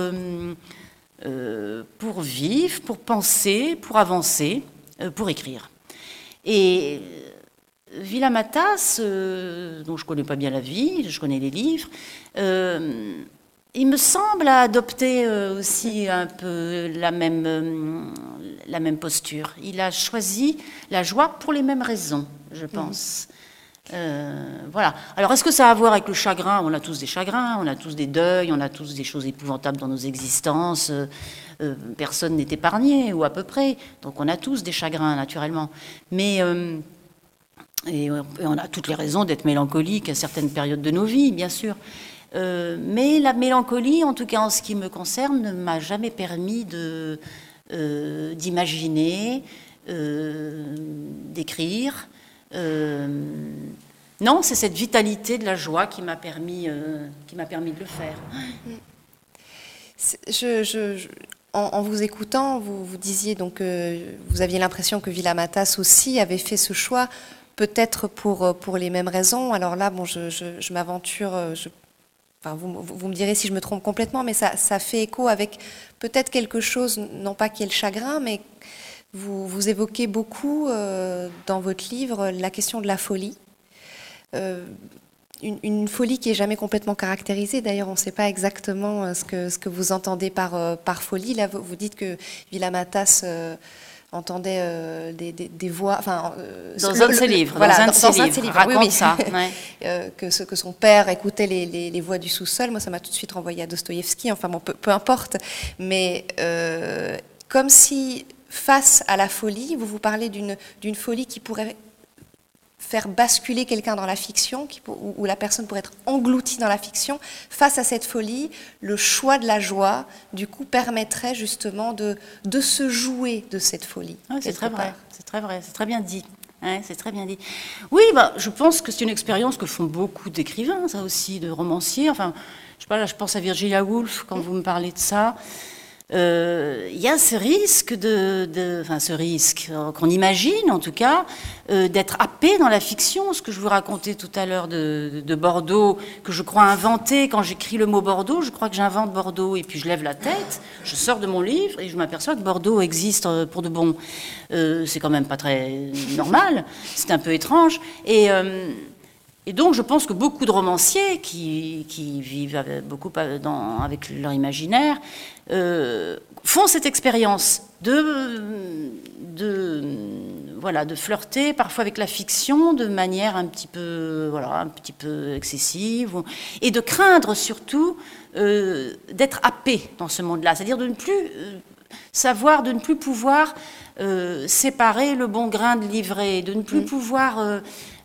B: vivre, pour penser, pour avancer, pour écrire. Et Villa Matas, dont je ne connais pas bien la vie, je connais les livres, il me semble adopter aussi un peu la même posture. Il a choisi la joie pour les mêmes raisons, je pense. Voilà. Alors, est-ce que ça a à voir avec le chagrin ? On a tous des chagrins, on a tous des deuils, on a tous des choses épouvantables dans nos existences. Personne n'est épargné, ou à peu près. Donc, on a tous des chagrins, naturellement. Mais... et on a toutes les raisons d'être mélancolique à certaines périodes de nos vies, bien sûr. Mais la mélancolie, en tout cas en ce qui me concerne, ne m'a jamais permis d'imaginer, d'écrire. Non, c'est cette vitalité de la joie qui m'a permis de le faire.
A: En vous écoutant, vous disiez donc que vous aviez l'impression que Villa Matas aussi avait fait ce choix, peut-être pour les mêmes raisons. Alors là, bon, je m'aventure... Enfin, vous me direz si je me trompe complètement, mais ça fait écho avec peut-être quelque chose, non pas qui est le chagrin, mais vous évoquez beaucoup dans votre livre la question de la folie. Une folie qui n'est jamais complètement caractérisée. D'ailleurs, on ne sait pas exactement ce que vous entendez par folie. Là, vous dites que Villa Matas... entendait des voix, enfin
B: dans un de ses livres,
A: voilà,
B: dans un de ses livres, raconte
A: oui.
B: ça, ouais.
A: que son père écoutait les voix du sous-sol. Moi, ça m'a tout de suite renvoyé à Dostoïevski. Enfin bon, peu importe, mais comme si face à la folie, vous parlez d'une folie qui pourrait faire basculer quelqu'un dans la fiction, où la personne pourrait être engloutie dans la fiction. Face à cette folie, le choix de la joie, du coup, permettrait justement de se jouer de cette folie.
B: Ouais, c'est très vrai, c'est très vrai, c'est très bien dit. Ouais, c'est très bien dit. Oui, je pense que c'est une expérience que font beaucoup d'écrivains, ça aussi, de romanciers. Enfin, je sais pas, là, je pense à Virginia Woolf quand vous me parlez de ça. Il y a ce risque ce risque qu'on imagine en tout cas, d'être happé dans la fiction. Ce que je vous racontais tout à l'heure de Bordeaux, que je crois inventer. Quand j'écris le mot Bordeaux, je crois que j'invente Bordeaux, et puis je lève la tête, je sors de mon livre et je m'aperçois que Bordeaux existe pour de bon. C'est quand même pas très normal, c'est un peu étrange. Et donc, je pense que beaucoup de romanciers qui vivent avec leur imaginaire font cette expérience de flirter parfois avec la fiction de manière un petit peu excessive, et de craindre surtout d'être happé dans ce monde-là, c'est-à-dire de ne plus de ne plus pouvoir séparer le bon grain de l'ivraie, de ne plus pouvoir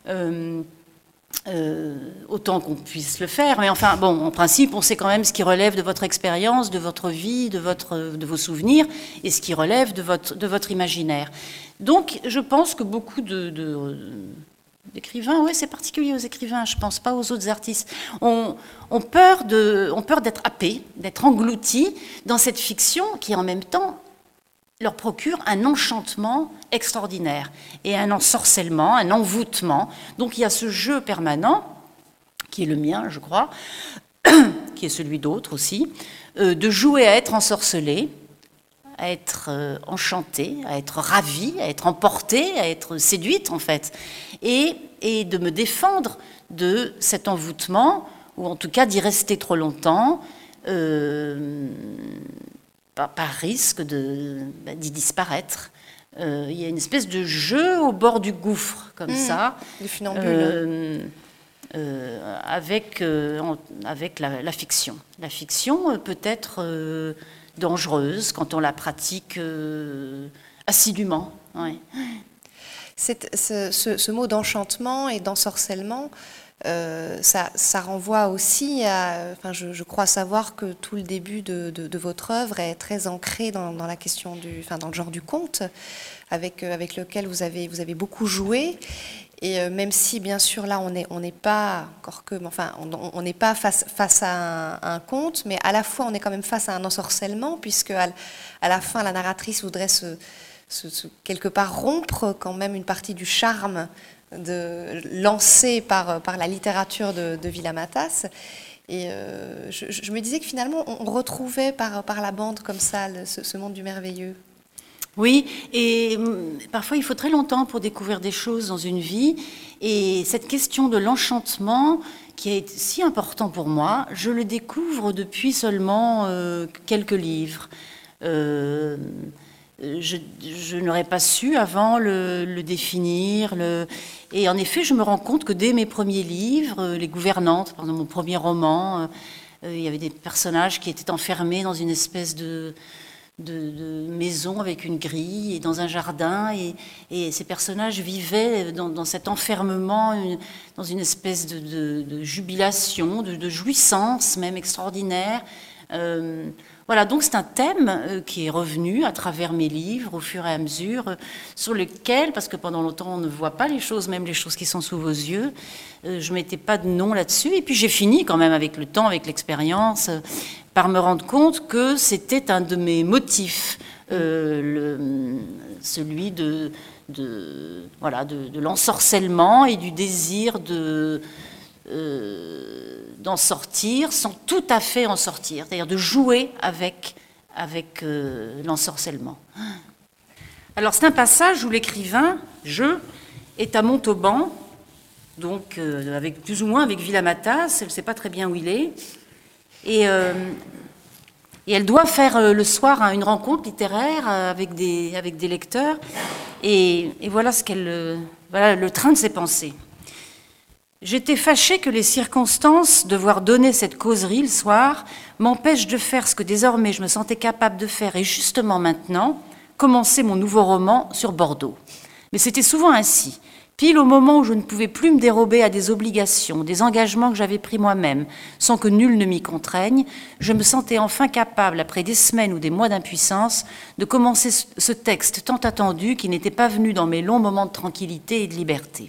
B: autant qu'on puisse le faire, mais enfin, bon, en principe, on sait quand même ce qui relève de votre expérience, de votre vie, de vos souvenirs, et ce qui relève de votre imaginaire. Donc, je pense que beaucoup d'écrivains, oui, c'est particulier aux écrivains, je pense pas aux autres artistes, ont peur d'être happés, d'être engloutis dans cette fiction qui, en même temps, leur procure un enchantement extraordinaire et un ensorcellement, un envoûtement. Donc il y a ce jeu permanent, qui est le mien, je crois, qui est celui d'autres aussi, de jouer à être ensorcelé, à être enchantée, à être ravie, à être emportée, à être séduite en fait, et de me défendre de cet envoûtement, ou en tout cas d'y rester trop longtemps, par risque d'y disparaître. Il y a une espèce de jeu au bord du gouffre, comme ça.
A: Le funambule.
B: Avec la fiction. La fiction peut être dangereuse quand on la pratique assidûment. Ouais.
A: Ce mot d'enchantement et d'ensorcellement, ça renvoie aussi à... Enfin, je crois savoir que tout le début de votre œuvre est très ancré dans la question dans le genre du conte, avec lequel vous avez beaucoup joué. Et même si, bien sûr, là, on n'est pas on n'est pas face à un conte, mais à la fois, on est quand même face à un ensorcellement, puisque à la fin, la narratrice voudrait quelque part rompre quand même une partie du charme lancé par la littérature de Villa-Matas. Et je me disais que finalement, on retrouvait par la bande comme ça ce monde du merveilleux.
B: Oui, et parfois il faut très longtemps pour découvrir des choses dans une vie. Et cette question de l'enchantement, qui est si important pour moi, je le découvre depuis seulement quelques livres. Je n'aurais pas su avant le définir. Et en effet, je me rends compte que dès mes premiers livres, Les Gouvernantes, par exemple, mon premier roman, il y avait des personnages qui étaient enfermés dans une espèce de maison avec une grille et dans un jardin, et ces personnages vivaient dans cet enfermement, dans une espèce de jubilation, de jouissance même extraordinaire. Voilà, donc c'est un thème qui est revenu à travers mes livres au fur et à mesure, sur lequel, parce que pendant longtemps on ne voit pas les choses, même les choses qui sont sous vos yeux, je ne mettais pas de nom là-dessus, et puis j'ai fini quand même avec le temps, avec l'expérience, par me rendre compte que c'était un de mes motifs, celui de l'ensorcellement et du désir d'en sortir sans tout à fait en sortir, c'est-à-dire de jouer avec l'ensorcellement. Alors c'est un passage où l'écrivain, est à Montauban, donc plus ou moins avec Villa-Matas, elle ne sait pas très bien où il est, et elle doit faire le soir une rencontre littéraire avec des lecteurs, et voilà le train de ses pensées. J'étais fâchée que les circonstances de voir donner cette causerie le soir m'empêchent de faire ce que désormais je me sentais capable de faire, et justement maintenant, commencer mon nouveau roman sur Bordeaux. Mais c'était souvent ainsi. Pile au moment où je ne pouvais plus me dérober à des obligations, des engagements que j'avais pris moi-même, sans que nul ne m'y contraigne, je me sentais enfin capable, après des semaines ou des mois d'impuissance, de commencer ce texte tant attendu qui n'était pas venu dans mes longs moments de tranquillité et de liberté.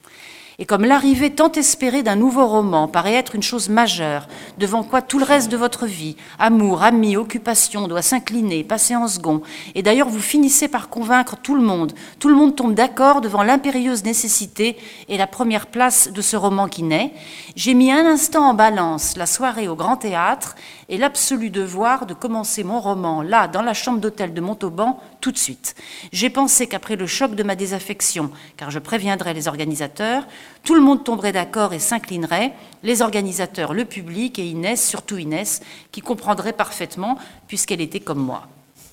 B: Et comme l'arrivée tant espérée d'un nouveau roman paraît être une chose majeure, devant quoi tout le reste de votre vie, amour, amis, occupation, doit s'incliner, passer en second, et d'ailleurs vous finissez par convaincre tout le monde tombe d'accord devant l'impérieuse nécessité et la première place de ce roman qui naît, j'ai mis un instant en balance la soirée au Grand Théâtre et l'absolu devoir de commencer mon roman, là, dans la chambre d'hôtel de Montauban, tout de suite. J'ai pensé qu'après le choc de ma désaffection, car je préviendrai les organisateurs, tout le monde tomberait d'accord et s'inclinerait, les organisateurs, le public et Inès, surtout Inès, qui comprendrait parfaitement puisqu'elle était comme moi.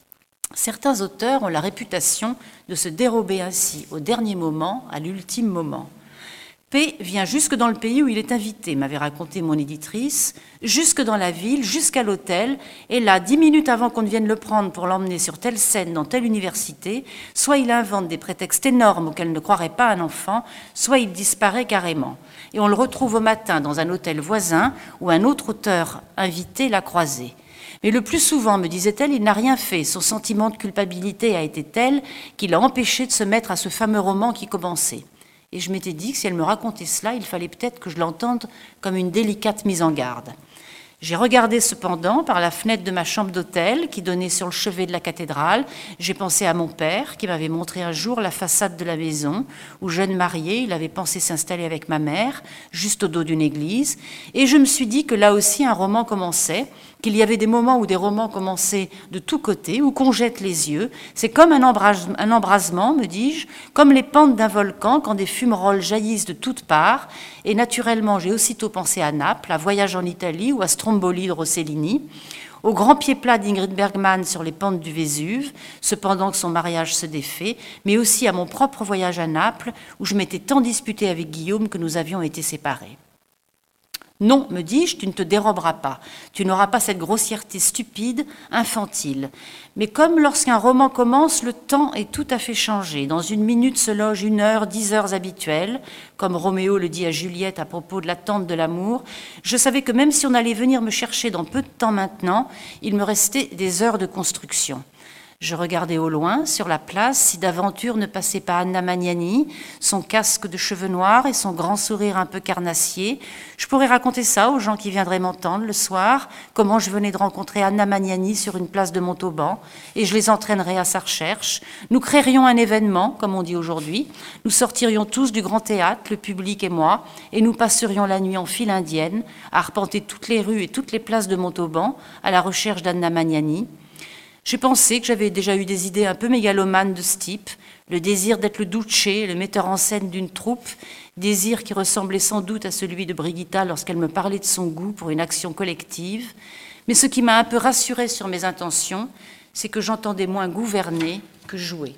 B: Certains auteurs ont la réputation de se dérober ainsi au dernier moment, à l'ultime moment. P vient jusque dans le pays où il est invité, m'avait raconté mon éditrice, jusque dans la ville, jusqu'à l'hôtel, et là, 10 minutes avant qu'on ne vienne le prendre pour l'emmener sur telle scène dans telle université, soit il invente des prétextes énormes auxquels ne croirait pas un enfant, soit il disparaît carrément. Et on le retrouve au matin dans un hôtel voisin où un autre auteur invité l'a croisé. Mais le plus souvent, me disait-elle, il n'a rien fait. Son sentiment de culpabilité a été tel qu'il l'a empêché de se mettre à ce fameux roman qui commençait. Et je m'étais dit que si elle me racontait cela, il fallait peut-être que je l'entende comme une délicate mise en garde. J'ai regardé cependant par la fenêtre de ma chambre d'hôtel qui donnait sur le chevet de la cathédrale. J'ai pensé à mon père qui m'avait montré un jour la façade de la maison où, jeune marié, il avait pensé s'installer avec ma mère, juste au dos d'une église. Et je me suis dit que là aussi un roman commençait, qu'il y avait des moments où des romans commençaient de tous côtés, où qu'on jette les yeux. C'est comme un embrasement, me dis-je, comme les pentes d'un volcan quand des fumerolles jaillissent de toutes parts. Et naturellement, j'ai aussitôt pensé à Naples, à Voyage en Italie ou à Stromboli de Rossellini, au grand pied plat d'Ingrid Bergman sur les pentes du Vésuve, cependant que son mariage se défait, mais aussi à mon propre voyage à Naples, où je m'étais tant disputée avec Guillaume que nous avions été séparés. Non, me dis-je, tu ne te déroberas pas. Tu n'auras pas cette grossièreté stupide, infantile. Mais comme lorsqu'un roman commence, le temps est tout à fait changé. Dans une minute se loge 1 heure, 10 heures habituelles, comme Roméo le dit à Juliette à propos de l'attente de l'amour. Je savais que même si on allait venir me chercher dans peu de temps maintenant, il me restait des heures de construction. Je regardais au loin, sur la place, si d'aventure ne passait pas Anna Magnani, son casque de cheveux noirs et son grand sourire un peu carnassier. Je pourrais raconter ça aux gens qui viendraient m'entendre le soir, comment je venais de rencontrer Anna Magnani sur une place de Montauban, et je les entraînerais à sa recherche. Nous créerions un événement, comme on dit aujourd'hui. Nous sortirions tous du grand théâtre, le public et moi, et nous passerions la nuit en file indienne, à arpenter toutes les rues et toutes les places de Montauban, à la recherche d'Anna Magnani. J'ai pensé que j'avais déjà eu des idées un peu mégalomanes de ce type, le désir d'être le Duce, le metteur en scène d'une troupe, désir qui ressemblait sans doute à celui de Brigitta lorsqu'elle me parlait de son goût pour une action collective. Mais ce qui m'a un peu rassurée sur mes intentions, c'est que j'entendais moins gouverner que jouer.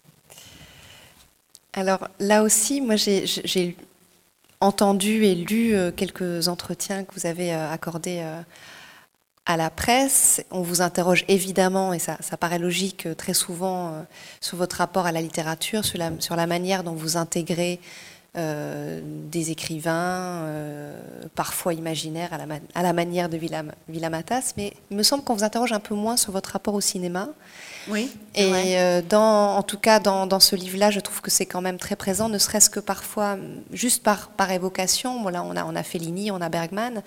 A: Alors là aussi, moi j'ai entendu et lu quelques entretiens que vous avez accordés à la presse. On vous interroge évidemment, et ça paraît logique, très souvent sur votre rapport à la littérature, sur la manière dont vous intégrez des écrivains, parfois imaginaires, à la manière de Villa-Matas, mais il me semble qu'on vous interroge un peu moins sur votre rapport au cinéma.
B: Oui.
A: Et en tout cas, dans ce livre-là, je trouve que c'est quand même très présent, ne serait-ce que parfois, juste par évocation. Voilà, on a Fellini, on a Bergman.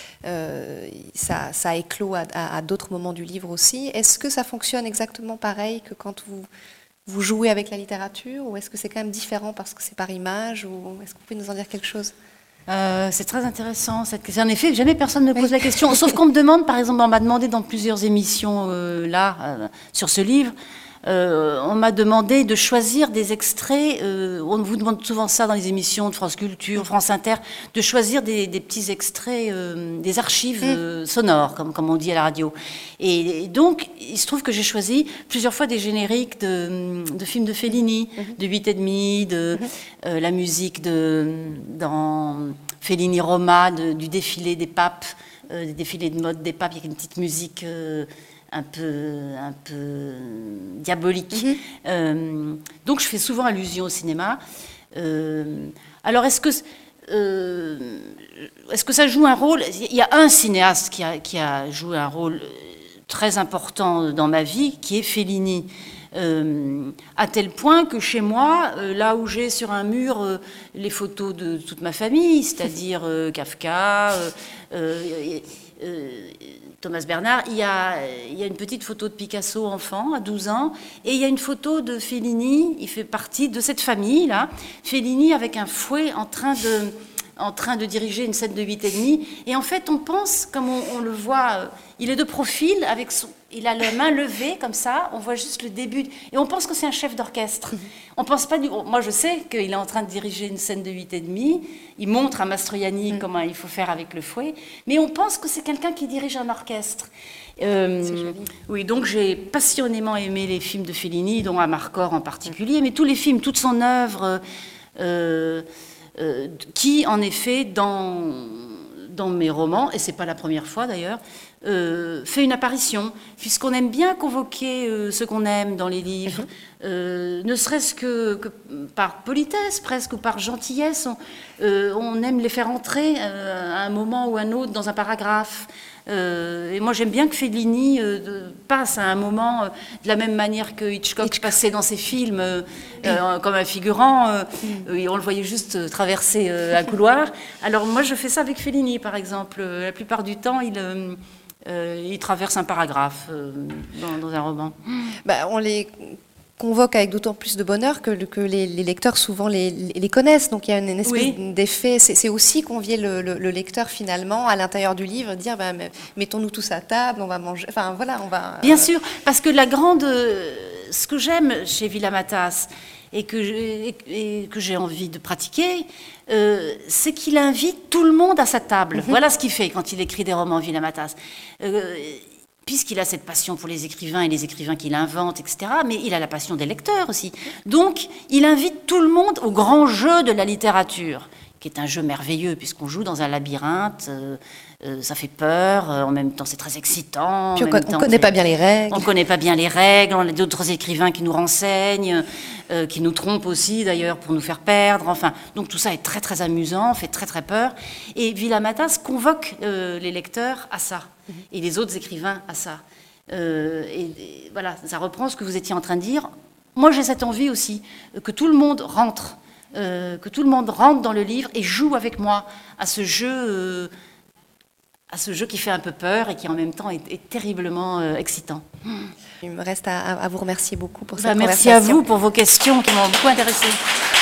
A: Ça éclot à d'autres moments du livre aussi. Est-ce que ça fonctionne exactement pareil que quand vous jouez avec la littérature, ou est-ce que c'est quand même différent parce que c'est par image, ou est-ce que vous pouvez nous en dire quelque chose ?
B: C'est très intéressant cette question. En effet, jamais personne ne me pose la question. Sauf qu'on me demande, par exemple, on m'a demandé dans plusieurs émissions sur ce livre, on m'a demandé de choisir des extraits. On vous demande souvent ça dans les émissions de France Culture, France Inter, de choisir des petits extraits, des archives sonores, comme on dit à la radio. Et donc, il se trouve que j'ai choisi plusieurs fois des génériques de films de Fellini, de 8,5, la musique dans Fellini Roma, du défilé des papes, des défilés de mode des papes. Il y a une petite musique un peu diabolique. Donc je fais souvent allusion au cinéma. Alors est-ce que ça joue un rôle ? Il y a un cinéaste qui a joué un rôle très important dans ma vie, qui est Fellini. À tel point que chez moi, là où j'ai sur un mur les photos de toute ma famille, c'est-à-dire Kafka, Thomas Bernhard, il y a une petite photo de Picasso enfant, à 12 ans, et il y a une photo de Fellini, il fait partie de cette famille-là, Fellini avec un fouet en train de diriger une scène de 8,5, et en fait on pense, comme on le voit, il est de profil, il a la main levée comme ça, on voit juste le début, et on pense que c'est un chef d'orchestre. On pense pas moi je sais qu'il est en train de diriger une scène de 8,5, il montre à Mastroianni comment il faut faire avec le fouet, mais on pense que c'est quelqu'un qui dirige un orchestre. Oui, donc j'ai passionnément aimé les films de Fellini, dont Amarcord en particulier, mais tous les films, toute son œuvre, qui en effet dans mes romans, et c'est pas la première fois d'ailleurs, fait une apparition, puisqu'on aime bien convoquer ce qu'on aime dans les livres, ne serait-ce que par politesse presque, ou par gentillesse, on aime les faire entrer à un moment ou un autre dans un paragraphe. Et moi j'aime bien que Fellini passe à un moment de la même manière que Hitchcock passait dans ses films comme un figurant, et on le voyait juste traverser un couloir. Alors moi je fais ça avec Fellini par exemple. La plupart du temps il traverse un paragraphe dans un roman.
A: On les convoque avec d'autant plus de bonheur que les lecteurs souvent les connaissent. Donc il y a une espèce d'effet. C'est aussi convier le lecteur finalement à l'intérieur du livre, dire mettons-nous tous à table, on va manger. Enfin voilà, on va.
B: Bien sûr, parce que ce que j'aime chez Villa-Matas et que j'ai envie de pratiquer, c'est qu'il invite tout le monde à sa table. Voilà ce qu'il fait quand il écrit des romans Villa-Matas. Puisqu'il a cette passion pour les écrivains et les écrivains qu'il invente, etc., mais il a la passion des lecteurs aussi. Donc, il invite tout le monde au grand jeu de la littérature, qui est un jeu merveilleux, puisqu'on joue dans un labyrinthe, ça fait peur, en même temps c'est très excitant.
A: Puis on ne connaît pas bien les règles.
B: On ne connaît pas bien les règles, on a d'autres écrivains qui nous renseignent, qui nous trompent aussi d'ailleurs pour nous faire perdre. Enfin, donc tout ça est très très amusant, fait très très peur. Et Villa-Matas convoque les lecteurs à ça, et les autres écrivains à ça. Et voilà, ça reprend ce que vous étiez en train de dire. Moi, j'ai cette envie aussi, que tout le monde rentre dans le livre et joue avec moi à ce jeu qui fait un peu peur et qui en même temps est terriblement excitant.
A: Il me reste à vous remercier beaucoup pour cette conversation.
B: Merci à vous pour vos questions qui m'ont beaucoup intéressée.